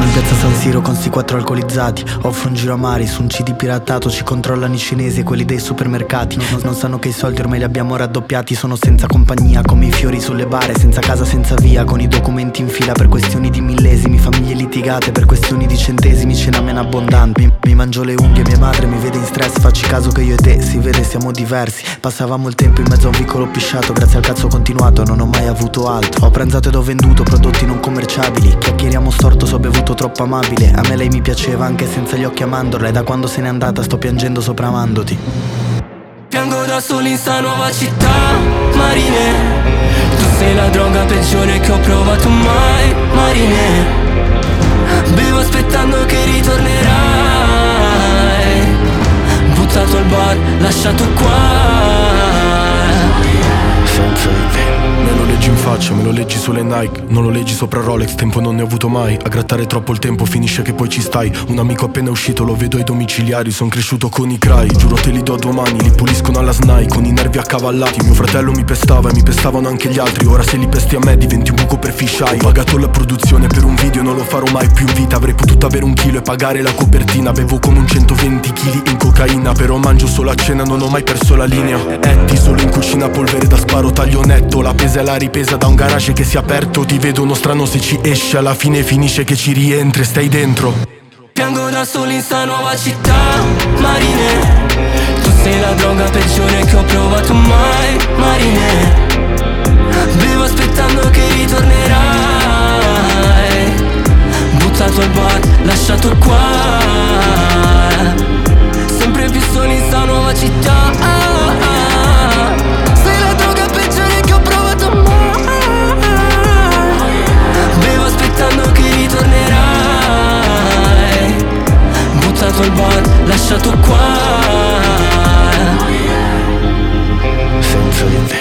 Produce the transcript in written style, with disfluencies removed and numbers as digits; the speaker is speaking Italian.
Sono in piazza San Siro con sti 4 alcolizzati. Offro un giro a mari su un CD piratato. Ci controllano i cinesi e quelli dei supermercati. Non sanno che i soldi ormai li abbiamo raddoppiati. Sono senza compagnia come i fiori sulle bare. Senza casa, senza via, con i documenti in fila per questioni di millesimi. Famiglie litigate per questioni di centesimi. Cena meno abbondanti. Mi mangio le unghie, mia madre mi vede in stress. Facci caso che io e te, si vede siamo diversi. Passavamo il tempo in mezzo a un vicolo pisciato. Grazie al cazzo continuato non ho mai avuto altro. Ho pranzato ed ho venduto prodotti non commerciabili. Chiacchieriamo storto, so bevuto troppo amabile. A me lei mi piaceva anche senza gli occhi a mandorla. E da quando se n'è andata sto piangendo sopra amandoti. Piango da solo in sta nuova città, Marine. Tu sei la droga peggiore che ho provato mai, Marine. Bevo aspettando che ritornerai. Buttato al bar, lasciato qua. Senza di te. Me lo leggi in faccia, me lo leggi sulle Nike. Non lo leggi sopra Rolex, tempo non ne ho avuto mai. A grattare troppo il tempo finisce che poi ci stai. Un amico appena uscito lo vedo ai domiciliari. Son cresciuto con i cry, giuro te li do domani. Li puliscono alla SNAI con i nervi accavallati. Mio fratello mi pestava e mi pestavano anche gli altri. Ora se li pesti a me diventi un buco per fisheye. Ho pagato la produzione per un video, non lo farò mai più in vita. Avrei potuto avere 1 chilo e pagare la copertina. Bevo come un 120 kg in cocaina. Però mangio solo a cena, non ho mai perso la linea. Etti solo in cucina, polvere da sparo, taglio netto. La pesa e la ripesa da un garage che si è aperto. Ti vedo uno strano se ci esce, alla fine finisce che ci rientri e stai dentro. Piango da solo in sta nuova città, Marine. Tu sei la droga peggiore che ho provato mai, Marine. Bevo aspettando che ritornerai. Buttato al bar, lasciato qua. Sempre più solo in sta nuova città. Sei la droga peggiore che ho provato mai. Bevo aspettando che ritornerai. Buttato al bar, lasciato qua. Senza di te.